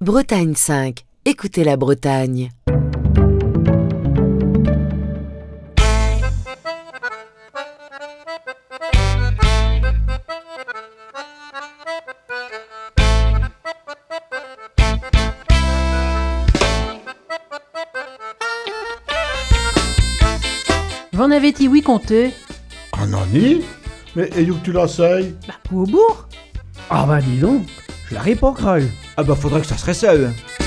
Bretagne 5. Écoutez la Bretagne. Vous avez-y oui compté? Un ani? Mais et où que tu la sais? Bah, au bourg. Ah bah dis donc, je l'aurais pas cru. Ah bah faudrait que ça serait ça.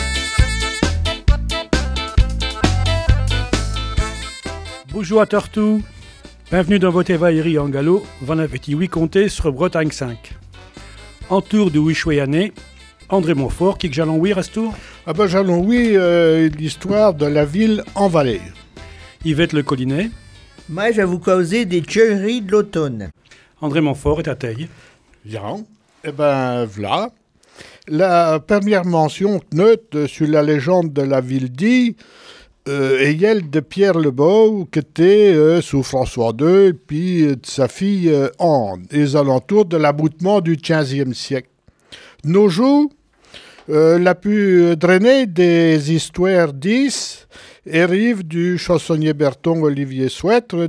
Bonjour à Tortou. Bienvenue dans votre évaillerie en gallo. Vous avez-y oui compté sur Bretagne 5. En tour de Wichouéané, André Montfort, qui que j'allons oui à ce tour? Ah ben j'allons oui, l'histoire de la ville en Valais. Yvette Le Collinet. Moi, je vais vous causer des tueries de l'automne. André Montfort est à taille. Bien. Eh ben, voilà. La première mention note sur la légende de la ville dit est celle de Pierre le Beau, qui était sous François II, et puis de sa fille Anne, aux alentours de l'aboutement du XVe siècle. De nos jours, l'a pu drainer des histoires 10 et rive du chansonnier Berton Olivier Souêtre,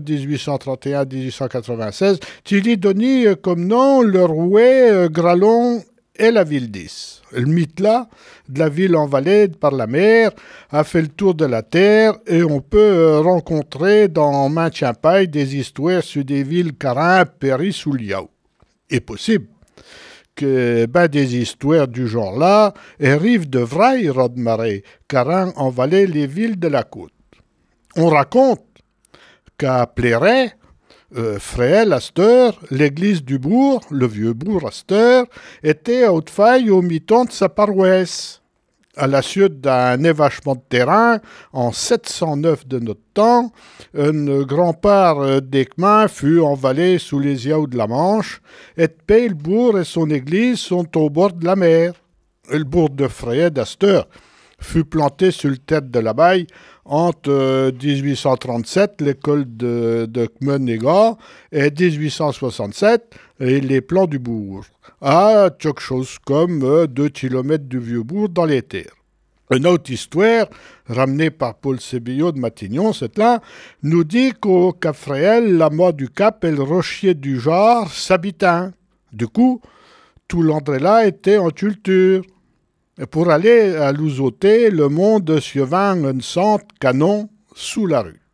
1831-1896, qui lui donnait comme nom le Rouet, Gralon et la ville 10. Le mythe là, de la ville en Valais par la mer, a fait le tour de la terre et on peut rencontrer dans maintes paille des histoires sur des villes Carin, Péris ou Liao. Et possible que des histoires du genre-là arrivent de vrais Rodemarais, Carin en Valais, les villes de la côte. On raconte qu'à Pléret, Fréhel, Asteur, l'église du bourg, le vieux bourg Asteur, était à haute faille au mi-temps de sa paroisse. À la suite d'un évachement de terrain, en 709 de notre temps, une grande part d'Équemain fut envalée sous les yaouts de la Manche, et Peilbourg et son église sont au bord de la mer. Le bourg de Fréhel d'Asteur fut planté sur le tête de la baille entre 1837, l'école de Kmenéga, et 1867, et les plans du bourg, à quelque chose comme 2 kilomètres du vieux bourg dans les terres. Une autre histoire, ramenée par Paul Sébillot de Matignon, cette là, nous dit qu'au Cap Fréhel, la mort du Cap et le rocher du genre s'habitent. Du coup, tout l'André-là était en culture. Et pour aller à Louzoté, le monde suivant un centre canon sous la rue.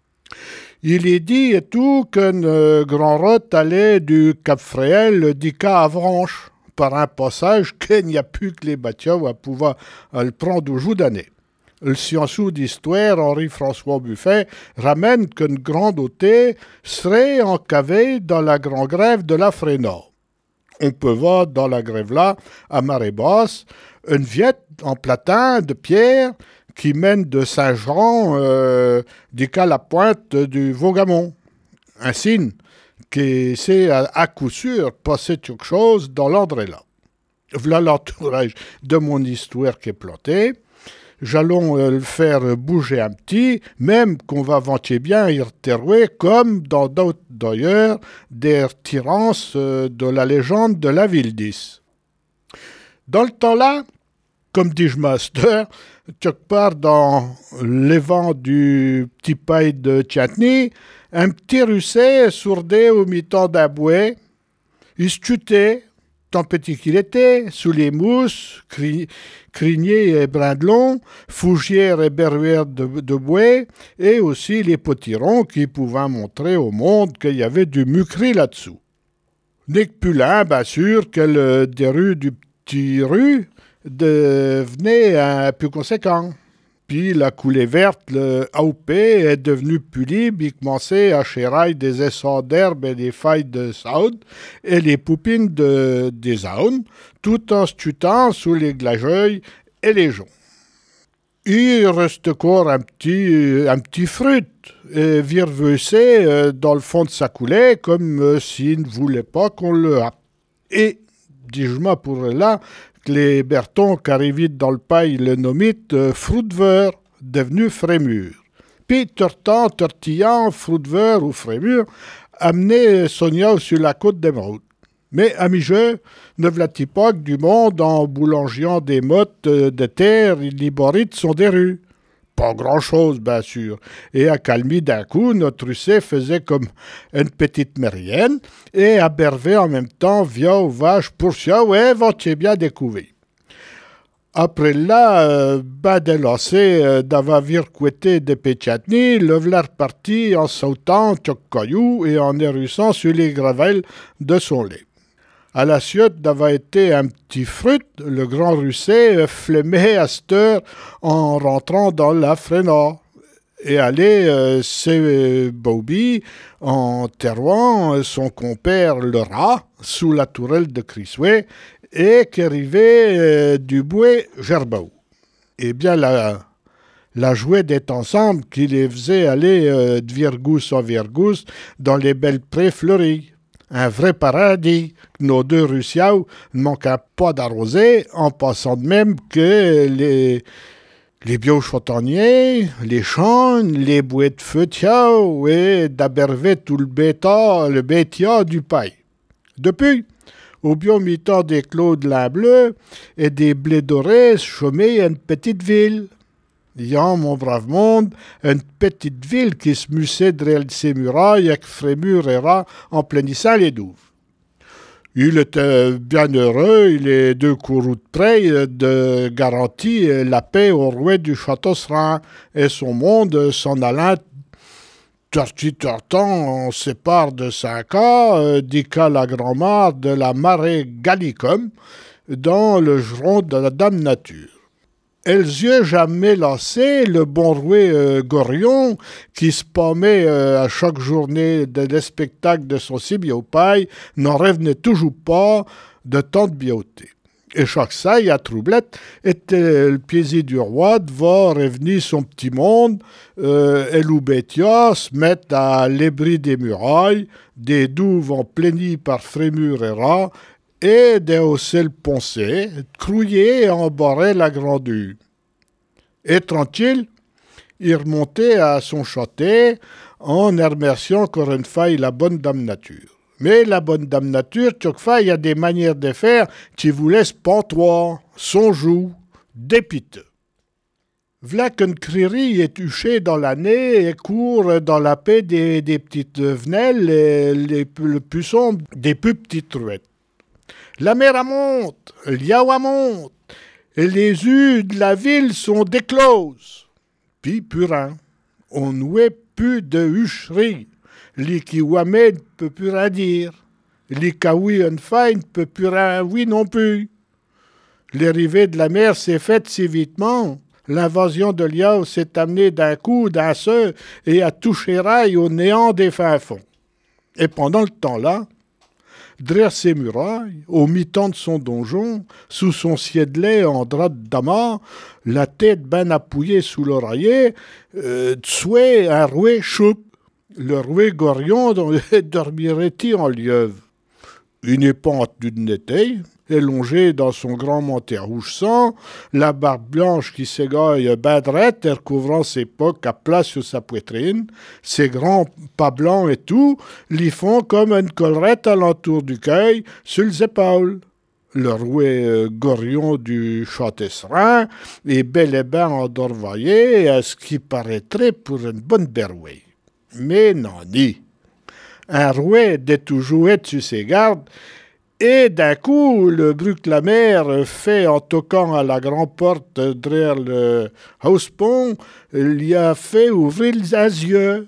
Il est dit et tout qu'une grande route allait du Cap Fréhel d'Ica à Vranches, par un passage qu'il n'y a plus que les bateaux à pouvoir le prendre au jour d'année. Le scienceux d'histoire, Henri-François Buffet, ramène qu'une grande ôtée serait encavée dans la grande grève de la Fréna. On peut voir dans la grève-là, à marée basse, une viette en platin de pierre qui mène de Saint-Jean jusqu'à la pointe du Vaugamont. Un signe qui sait à coup sûr passer quelque chose dans l'André-là. Voilà l'entourage de mon histoire qui est plantée. J'allons le faire bouger un petit, même qu'on va vanter bien y retrouver, comme dans d'autres d'ailleurs, des retirances de la légende de la ville 10. Dans le temps-là, comme dit je master, quelque part dans les vents du petit pays de Tchatni, un petit russet sourdait au mi-temps d'un bouet. Il se tutait, tant petit qu'il était, sous les mousses, criniers et brindelons, fougères et berruères de bouet, et aussi les potirons qui pouvaient montrer au monde qu'il y avait du mucri là-dessous. Nick Pulin, bien sûr, que des rues du petit rue devenait un peu conséquent. Puis la coulée verte, le AOP, est devenue plus libre, il commençait à chérailler des essais d'herbe et des failles de saune et les poupines des saunes, tout en se tutant sous les glageuils et les joncs. Il reste encore un petit fruit, virveusé dans le fond de sa coulée, comme s'il ne voulait pas qu'on le happe. Et, dis-je-moi pour là, les Bertons qui arrivaient dans le paille le nommitent Fruitver, devenu Frémur. Puis, tortillant, Fruitver ou Frémur, amenait Sonia sur la côte d'Émeraude. Mais, amis jeux, ne v'là-t-il pas que du monde en boulangiant des mottes de terre, les borites sont des rues? Pas grand-chose, bien sûr. Et à Calmy, d'un coup, notre Russet faisait comme une petite mérienne et abervait en même temps via aux vaches pour ça, ouais, vont-tu bien découvert. Après là, de lancer d'avoir vircouetté des péchatnis, le v'là reparti en sautant choc caillou et en érissant sur les gravelles de son lait. À la suite d'avoir été un petit fruit, le grand Russet flemmait à cette heure en rentrant dans la fréna et allait chez Bobby en terrouant son compère le rat sous la tourelle de Crisway et qui arrivait du bouet Gerbeau. Eh bien, la jouet d'être ensemble qui les faisait aller de virgousse en virgousse dans les belles prés fleuries. Un vrai paradis. Nos deux Russiaux ne manquaient pas d'arroser, en passant de même que les bioches châtaigniers, les chaunes, les bouets de feuilles et d'aberver tout le bétia du paille. Depuis, au bio mi-temps des clos de lin bleu et des blés dorés chômés à une petite ville. Yan, mon brave monde, une petite ville qui se mussait derrière ses murailles avec frémur et rats en pleinissant les douves. Il était bien heureux, il est deux courroux de près de garantir la paix au rouet du château Serein et son monde s'en allant tortant on sépare de 5 ans, dit qu'à la grand-mère de la marée Gallicum dans le giron de la Dame Nature. Elles yeux jamais lassé, le bon roué Gorion, qui se pâmait à chaque journée des spectacles de son sibiopaille, n'en revenait toujours pas de tant de beauté. Et chaque saille à Troublette était le plaisir du roi de voir revenir son petit monde, et l'Oubétia se mettre à l'ébris des murailles, des douves en plénies par frémur et rats, et des hausselles poncées, crouillées et embarraient la grandeur. Et tranquille, il remontait à son château en remerciant encore une fois la bonne Dame Nature. Mais la bonne Dame Nature, chaque fois, il y a des manières de faire qui vous laissent pantois, son joug, dépiteux. V'là qu'une crierie est touchée dans l'année et court dans la paix des petites venelles, le puissant des plus petites truettes. La mer monte, l'Yawa monte, et les rues de la ville sont décloses. Puis purin, on n'ouait plus de hucherie. Les Kiwamé ne peut plus rien dire. Les Kawi en faille ne peut plus rien oui non plus. L'arrivée de la mer s'est faite si vitement. L'invasion de Liao s'est amenée d'un coup, d'un seul, et a touché rail au néant des fins fonds. Et pendant le temps-là, derrière ses murailles, au mi-temps de son donjon, sous son sièdelet en drap de damas, la tête ben appuyée sous l'oreiller, souhait un rouet choupe. Le rouet Gorion dormirait-il en lieuve. Une épante d'une étaye, élongée dans son grand manteau rouge sang, la barbe blanche qui s'égaille ben drette et recouvrant ses pocs à plat sur sa poitrine, ses grands pas blancs et tout, l'y font comme une collerette à l'entour du cueil sur les épaules. Le rouet Gorion du château Serein est bel et bien endorvaillé à ce qui paraîtrait pour une bonne berouée. Mais non, ni. Un rouet de toujours être sur ses gardes, et d'un coup, le bruit que la mère fait en toquant à la grande porte derrière le housepont lui a fait ouvrir un yeux.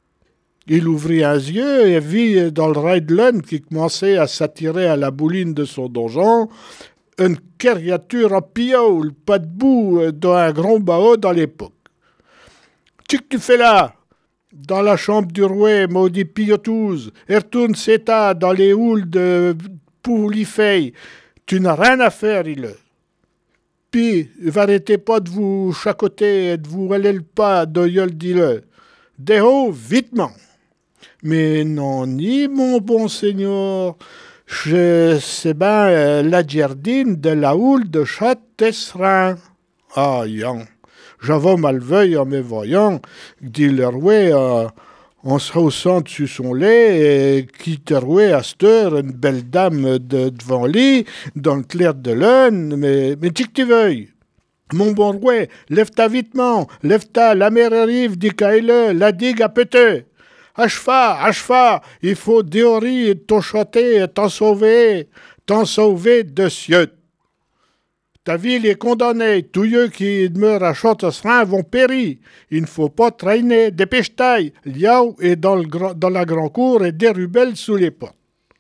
Il ouvrit un yeux et vit dans le rail de laine qui commençait à s'attirer à la bouline de son donjon une créature en pioule, pas debout, dans un grand bahut dans l'époque. « Qu'est-ce que tu fais là ?» Dans la chambre du rouet, maudit pillotouze, et retourne s'état dans les houles de Poulifey. Tu n'as rien à faire, il. Puis, arrêtez pas de vous chacoter et de vous aller le pas, d'oeil, dis-le. Dého, vitement. Mais non, ni mon bon seigneur, je sais bien la giardine de la houle de Châtesserin. Ah, yan. J'avais mal veuille en me voyant, dit le rouet en se haussant dessus son lait, et qui te rouait à cette heure une belle dame devant lui, dans le clair de lune, mais tu que tu veuilles. Mon bon roi, lève-ta vitement, lève-ta, la mer arrive, dit Kaile, la digue a pété. Acheva, il faut déorer, t'en chanter, t'en sauver de cieux. Ta ville est condamnée, tous ceux qui demeurent à Chantesserin vont périr. Il ne faut pas traîner, dépêche-taille. Liao est dans la grande cour et des rubelles sous les portes.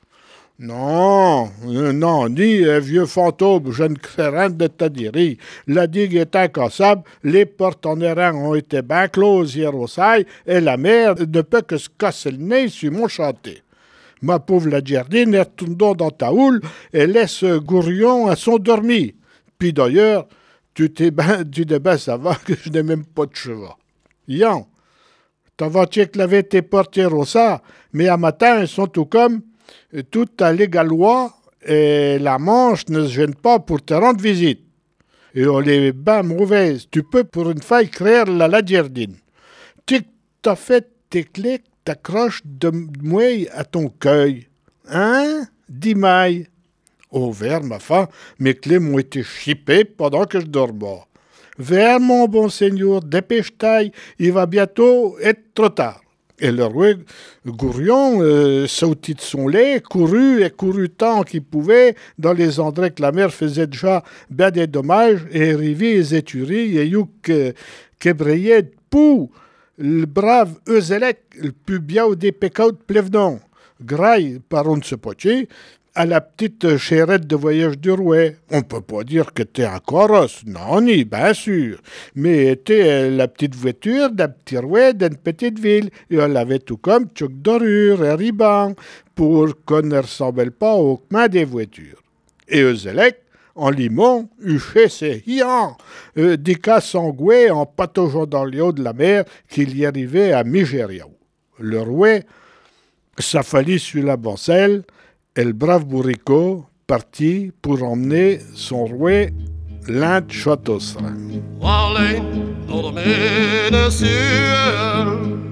Non, ni vieux fantôme, je ne crée rien de te dire. La digue est incassable, les portes en airain ont été bien closes hier au sail, et la mer ne peut que se casser le nez sur mon chantier. Ma pauvre la Giardine, retourne donc dans ta houle et laisse Gourion à son dormi. Puis d'ailleurs, tu t'es bien savoir que je n'ai même pas de chevaux. Yann, t'as-tu clavé tes portières au ça, mais à matin, elles sont tout comme tout à l'égalois et la Manche ne se gêne pas pour te rendre visite. Et on les ben mauvaises. Tu peux pour une faille créer la Giardine. Tu t'as fait tes clés, t'accroches de mouille à ton cueil. Hein? Dis maille. Oh, vers ma femme, mes clés m'ont été chippées pendant que je dormais. Vers mon bon seigneur, dépêche-taille, il va bientôt être trop tard. Et le roi Gourion sautit de son lait, courut tant qu'il pouvait dans les endroits que la mer faisait déjà bien des dommages, et rivit les éturies, et youk qu'ébrayait de pou, le brave Euzelec, le plus bien des pécaus de Plévenon, graille par on ne se potier, à la petite chérette de voyage du roi. On peut pas dire que t'es un carrosse, non, ni, bien sûr, mais t'es la petite voiture d'un petit roi d'une petite ville, et on l'avait tout comme tchouk dorure et riban, pour qu'on ne ressemble pas aux mains des voitures. Et Euzelec, en limon, huchait ses hians, des cas sangoués en pataugeant dans les hauts de la mer qu'il y arrivait à Migériao. Le roi s'affalit sur la bancelle, et le brave bourricot partit pour emmener son roi l'Inde Chantesserin. Alleen door de middenzuur,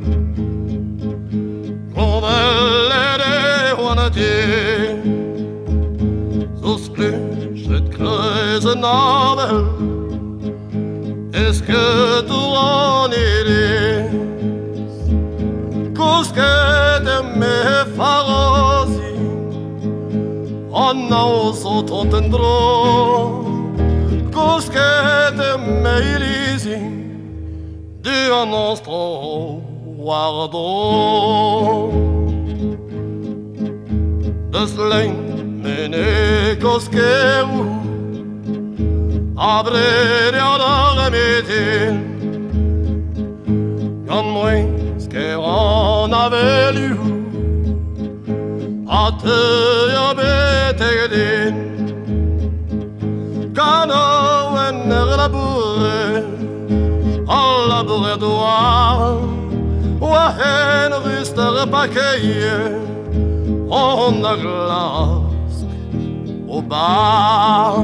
Rommel wanneer zo splucht het kruise nabel, is que tu iris, koske de me farosi. Anna så tontendrå, koskete meilisi, du annonstro guardo. Deslein mene koskeu, abreria da metin, kan moins que on avait lu. Atya betegedin Kano en labure Alla bure doa Wahen ryster pakeie On a glask au bar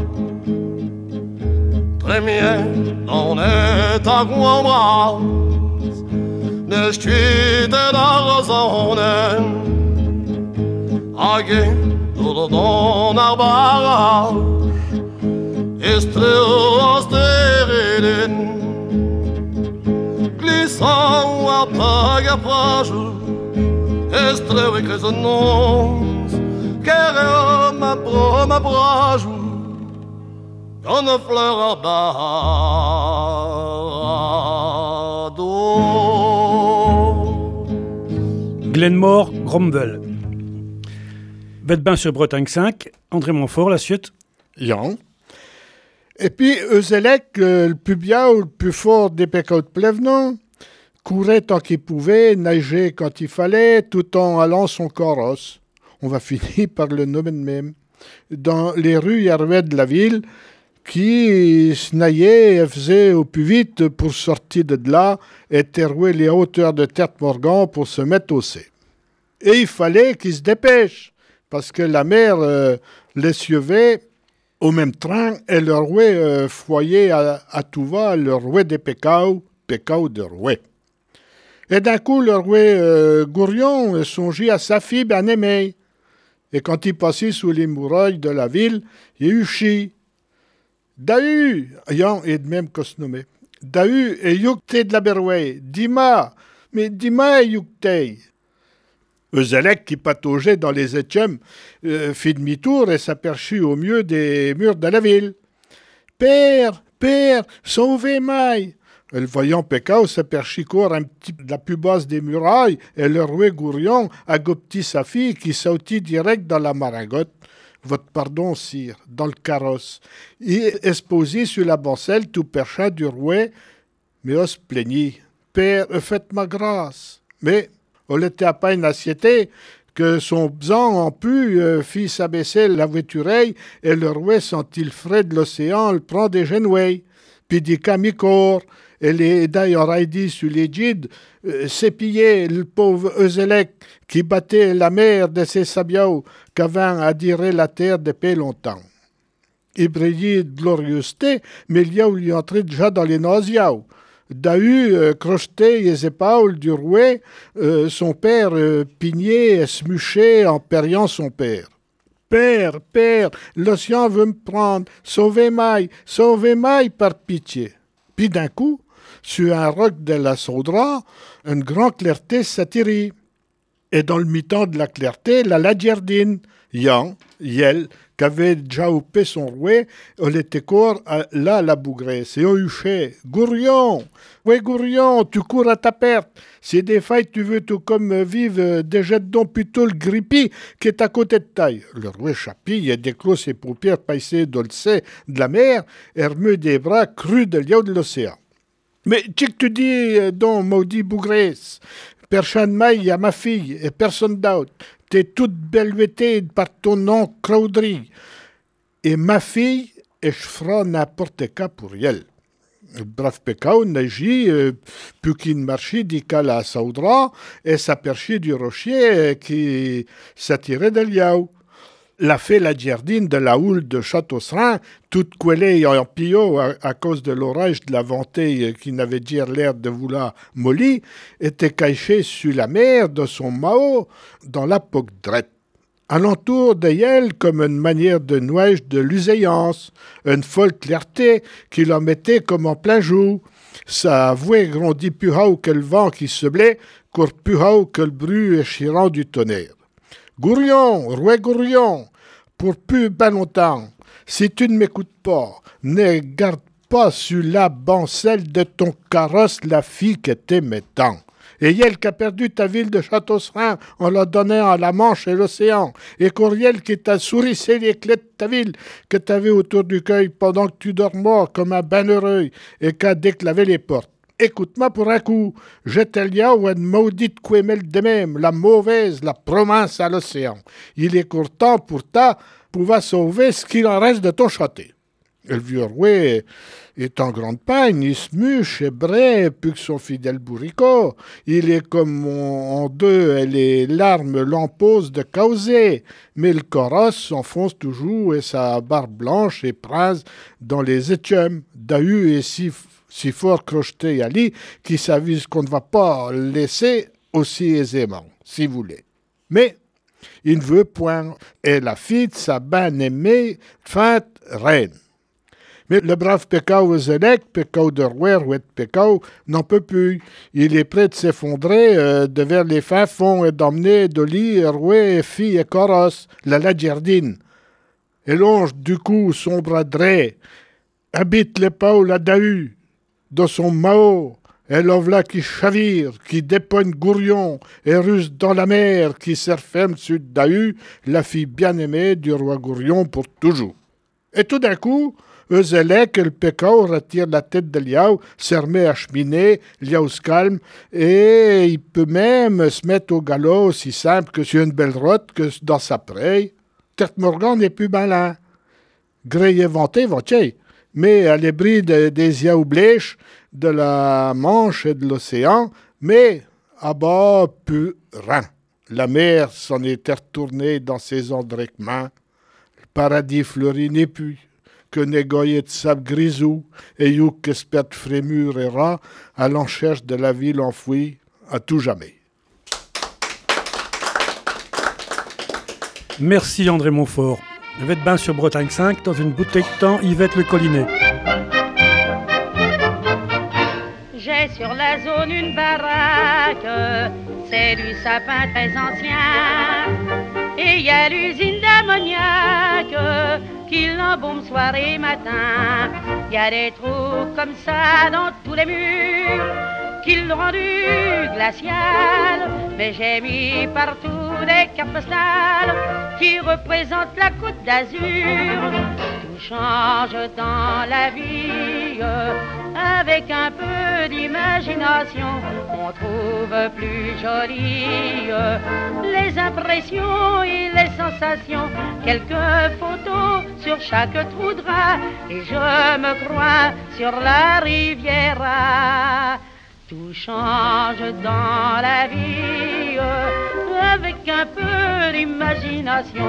Premier on est à Guambras Ne stuite da razonen Age door don arbara Estreos dereden Glissant a paga prajo Estreu e cresonons Quero ma brajo Quand a fleur arbado Glenmore, Gromwell. Vet ben sur Bretagne 5, André Montfort, la suite. Yan. Et puis Euzelec, le plus bien ou le plus fort des pécaus de Plévenon, courait tant qu'il pouvait, neigeait quand il fallait, tout en allant son carrosse. On va finir par le nommer de même. Dans les rues Yarouet de la ville, qui se naillait et faisait au plus vite pour sortir de là et terrouer les hauteurs de Terte-Morgan pour se mettre au C. Et il fallait qu'il se dépêche, parce que la mer les suivait au même train et le roi foyait à tout va le roi des pécaus de roi. Et d'un coup, le roi Gourion songeait à sa fille bien-aimée. Et quand il passait sous les murailles de la ville, il eut chi. Dahu, ayant et de même qu'on se nommait. Dahu et yukte de la berouée. Dima, mais Dima et yukte. Euzelek, qui pataugeait dans les étièmes, fit demi-tour et s'aperçut au mieux des murs de la ville. Père, père, sauvez-moi! Le voyant Pécao s'aperçut court un petit de la plus basse des murailles et le roi Gourion agoptit sa fille qui sautit direct dans la maringotte. Votre pardon, sire, dans le carrosse. Il exposé sur la bancelle tout perchin du roi, mais on se plaignit. Père, faites-moi grâce. Mais on l'était à peine assiété que son besan en pu fit s'abaisser la voitureille et le roi sentit le frais de l'océan le prend des genouilles. Puis dit camicor, et les daïoraïdis sur les guides s'épillaient le pauvre Euzelek qui battait la mer de ses sabiaux qu'avait adhéré la terre depuis longtemps. Il brillait de gloriosité, mais il y a où lui entrait déjà dans les nausiaux. Dahu crochetait les épaules du roi, son père pignait et smuchait en périant son père. Père, père, l'océan veut me prendre, sauvez-moi par pitié. Puis d'un coup, sur un roc de la Saudra, une grande clarté s'attirit. Et dans le mi-temps de la clarté, la Ladjerdine, Yel, qu'avait déjà oupé son roi, elle était court là la bougresse. Et on huchait, Gourion, ouais Gourion, tu cours à ta perte. Si des failles tu veux tout comme vivre, déjette donc plutôt le grippi qui est à côté de taille. Le roi Chapi a déclos ses paupières paissées dolce de la mer et remue des bras crus de liau de l'océan. Mais tu que tu dis, donc, maudit bougresse, personne maille à ma fille et personne d'autre. T'es toute belvetée par ton nom crauderie. Et ma fille, et je ferai n'importe quoi pour elle. Le brave Pécao n'agit plus qu'il marchait d'Ika la Saudra et s'aperçut du rocher qui s'attirait de liao. La fée la giardine de la houle de Château-Serin, toute coulée en pillot à cause de l'orage de la ventée qui n'avait dire l'air de vouloir molly, était cachée sur la mer de son mao dans la poque drette. Alentour d'elle, comme une manière de nuage de luséance, une folle clarté qui la mettait comme en plein jour. Sa voix grandit plus haut que le vent qui se blait, court plus haut que le bruit échirant du tonnerre. Gourion, roi Gourion, pour plus ben longtemps, si tu ne m'écoutes pas, ne garde pas sur la bancelle de ton carrosse la fille que t'aimais tant. Et elle qui a perdu ta ville de Château-Serin en la donnant à la Manche et l'océan. Et Courriel qui t'a sourissé les clés de ta ville que t'avais autour du cueil pendant que tu dormais comme un ben heureux et qu'a déclavé les portes. Écoute-moi pour un coup, jette-le ou une maudite couémelle de même, la mauvaise, la province à l'océan. Il est courtant pour ta pouvoir sauver ce qu'il en reste de ton château. Le vieux roi est en grande peine, il se mûche et brait plus que son fidèle bourricot. Il est comme en deux et les larmes l'emposent de causer, mais le corosse s'enfonce toujours et sa barbe blanche est prise dans les étièmes. Dahu est si fort crocheté à lit qu'il s'avise qu'on ne va pas le laisser aussi aisément, si vous voulez. Mais il ne veut point, et la fille de sa bien-aimée feinte reine. Mais le brave Pécao Euzelek, Pécao de roi, roi de Pécao, n'en peut plus. Il est prêt de s'effondrer vers les fins fonds et d'emmener Dolly, roi, fille et corosse, la Ladjerdine. Et longe du cou son bras dré, habite l'épaule à Dahu, dans son mao, et l'ovla qui chavire, qui dépogne Gourion, et ruse dans la mer, qui se referme sur Dahu, la fille bien-aimée du roi Gourion pour toujours. Et tout d'un coup, Euzelek et le Pécao retire la tête de Liao, se remet à cheminer, Liao se calme, et il peut même se mettre au galop aussi simple que sur une belle route que dans sa prairie. Terte Morgan n'est plus malin. Grey vanté, vantier, mais à l'ébris des yaoublèches, de la Manche et de l'océan, mais à bas plus rien. La mer s'en était retournée dans ses andrèquements. Le paradis fleuri n'est plus que négoyé de sable grisou, et youk espère frémur et rat, à l'encherche de la ville enfouie, à tout jamais. Merci André Montfort. Yvette Bain sur Bretagne 5 dans une bouteille de temps Yvette Le Collinet. J'ai sur la zone une baraque, c'est du sapin très ancien. Et y a l'usine d'ammoniac qui l'embaume soir et matin. Y a des trous comme ça dans tous les murs qui l'ont rendu glacial. Mais j'ai mis partout des cartes postales qui représentent la Côte d'Azur. Tout change dans la vie avec un peu d'imagination. On trouve plus jolies les impressions et les sensations. Quelques photos sur chaque trou de drap et je me crois sur la Riviera. Tout change dans la vie avec un peu d'imagination.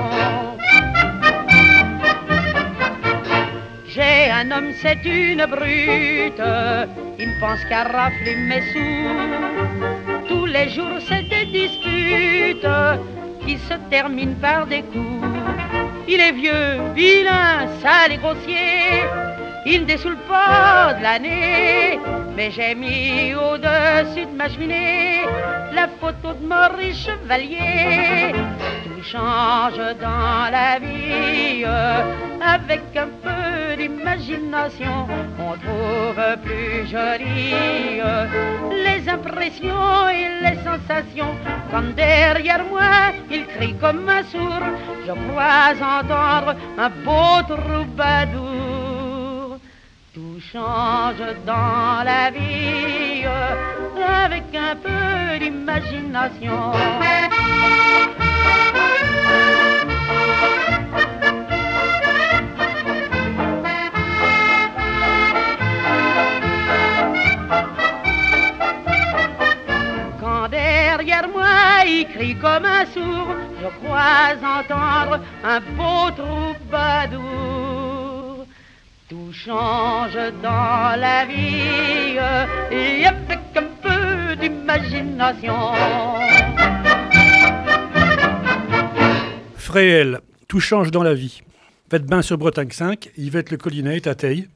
J'ai un homme, c'est une brute, il ne pense qu'à rafler mes sous. Tous les jours c'est des disputes qui se terminent par des coups. Il est vieux, vilain, sale et grossier, il ne dessoule pas de l'année. Mais j'ai mis au-dessus de ma cheminée la photo de Maurice Chevalier. Tout change dans la vie avec un peu d'imagination. On trouve plus jolies les impressions et les sensations. Quand derrière moi il crie comme un sourd, je crois entendre un beau troubadour. Tout change dans la vie avec un peu d'imagination. Quand derrière moi il crie comme un sourd, je crois entendre un beau troubadour. Tout change dans la vie et avec un peu d'imagination. Fréhel, tout change dans la vie. Yvette Bain sur Bretagne 5, Yvette Le Collinet est à Teille.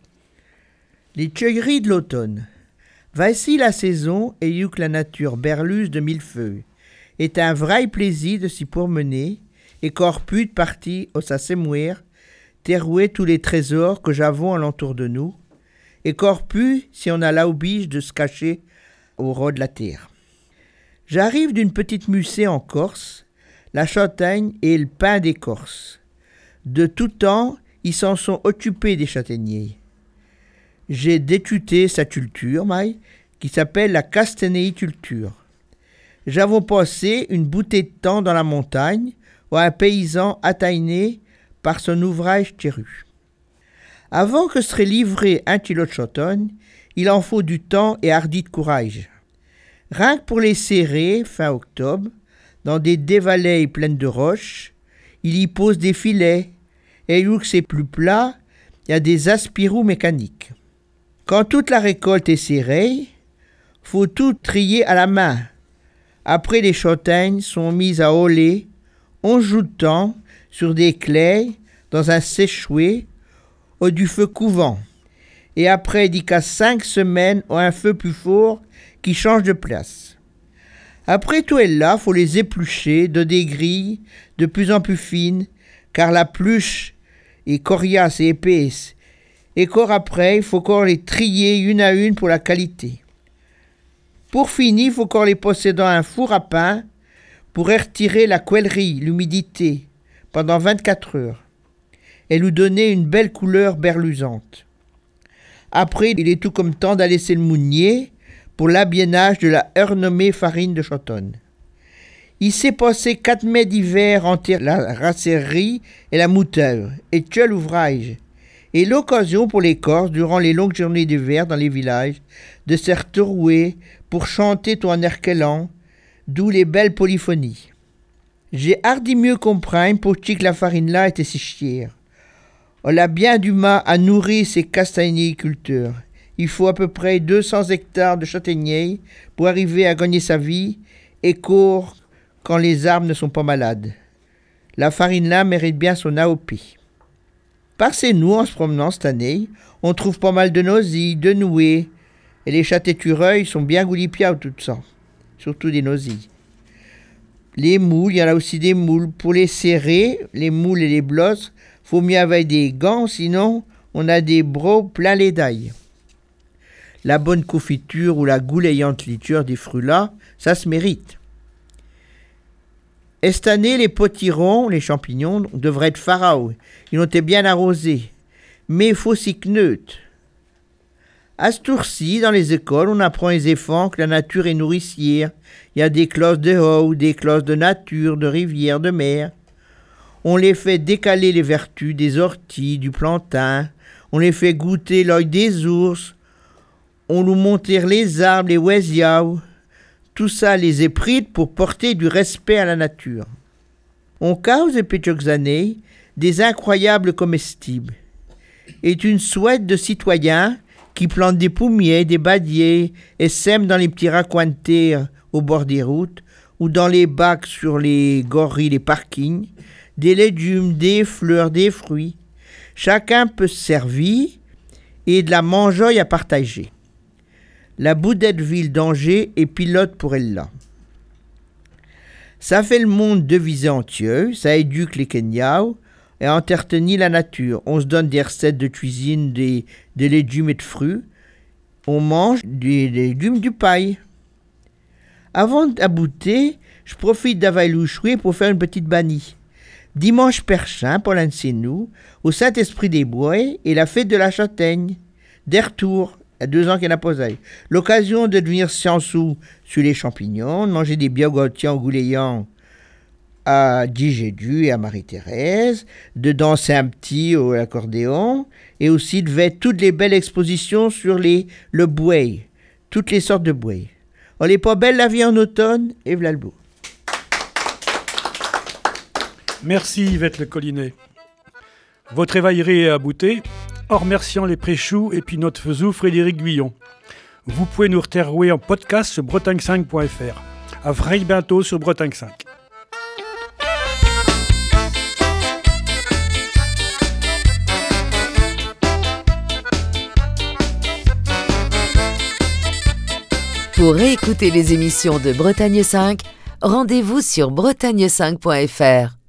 Les cueilleries de l'automne. Voici la saison et you que la nature berluse de millefeuilles. est un vrai plaisir de s'y promener et corpu de partie au s'assemouir, terrouer tous les trésors que j'avons alentour de nous, et corpu si on a l'oblige de se cacher au ras de la terre. J'arrive d'une petite musée en Corse, la châtaigne et le pain des Corses. De tout temps, ils s'en sont occupés des châtaigniers. J'ai détuté sa culture, qui s'appelle la castanéiculture. J'avons passé une bouteille de temps dans la montagne, où un paysan atteiné par son ouvrage terru. Avant que serait livré un kilo de châtaigne, il en faut du temps et hardi de courage. Rien que pour les serrer, fin octobre, dans des dévalets pleines de roches, il y pose des filets, et où c'est plus plat, il y a des aspirous mécaniques. Quand toute la récolte est serrée, faut tout trier à la main. Après, les châtaignes sont mises à oler, on joue de temps sur des claies dans un séchouet au du feu couvant. Et après, il dit qu'à 5 semaines, on a un feu plus fort qui change de place. Après tout est là, faut les éplucher de des grilles de plus en plus fines, car la pluche est coriace et épaisse. Et encore après, il faut encore les trier une à une pour la qualité. Pour finir, il faut encore les passer dans un four à pain pour retirer la couellerie, l'humidité, pendant 24 heures, et lui donner une belle couleur berlusante. Après, il est tout comme temps d'aller laisser le mounier pour l'habiennage de la renommée farine de châtaigne. Il s'est passé 4 mai d'hiver entre la racerie et la mouteur, et que l'ouvrage, et l'occasion pour les Corses, durant les longues journées d'hiver dans les villages, de se retrouver pour chanter tout en erquelant, d'où les belles polyphonies. J'ai hardi mieux comprendre pour que la farine-là était si chère. On a bien du mal à nourrir ces castagniculteurs. Il faut à peu près 200 hectares de châtaigniers pour arriver à gagner sa vie et court quand les arbres ne sont pas malades. La farine là mérite bien son AOP. Par chez nous, en se promenant cette année, on trouve pas mal de nosilles, de nouets, et les châtaignereuils sont bien goulipiaos tout ça, surtout des nosilles. Les moules, il y en a aussi des moules. Pour les serrer, les moules et les blosses, faut mieux avec des gants, sinon on a des bras plein les dailles. La bonne confiture ou la goulayante liture des fruits là, ça se mérite. Et cette année, les potirons, les champignons, devraient être pharaons. Ils ont été bien arrosés. Mais il faut s'y kneuter. À ce tour-ci, dans les écoles, on apprend aux enfants que la nature est nourricière. Il y a des classes de eau, des classes de nature, de rivière, de mer. On les fait décaler les vertus des orties, du plantain. On les fait goûter l'œil des ours. On nous montre les arbres, les oisiaos. Tout ça les éprite pour porter du respect à la nature. On cause depuis quelques années des incroyables comestibles. Est une souhaite de citoyens qui plantent des pommiers, des badiers et sèment dans les petits raccoins de terre au bord des routes ou dans les bacs sur les gorilles, les parkings, des légumes, des fleurs, des fruits. Chacun peut se servir et de la mangeoille à partager. La Boudette-Ville d'Angers est pilote pour elle là. Ça fait le monde divisé entier, ça éduque les Kenyans et entretenir la nature. On se donne des recettes de cuisine, des légumes et de fruits. On mange des légumes du paille. Avant d'abouter, je profite d'Avaïlouchoué pour faire une petite bannie. Dimanche prochain, pour l'un de chez nous, au Saint-Esprit des Bois et la fête de la châtaigne. Des retours. Il y a 2 ans qu'il n'y en a pas eu. L'occasion de devenir science-sous sur les champignons, de manger des biogotiers en goulayant à Digédu et à Marie-Thérèse, de danser un petit au accordéon, et aussi de faire toutes les belles expositions sur le bouet, toutes les sortes de bouet. On n'est pas belle la vie en automne, et voilà le beau. Merci Yvette Le Collinet. Votre évaillerie est aboutée, en remerciant les préchoux et puis notre faisou Frédéric Guyon. Vous pouvez nous retrouver en podcast sur bretagne5.fr. À très bientôt sur Bretagne 5. Pour réécouter les émissions de Bretagne 5, rendez-vous sur bretagne5.fr.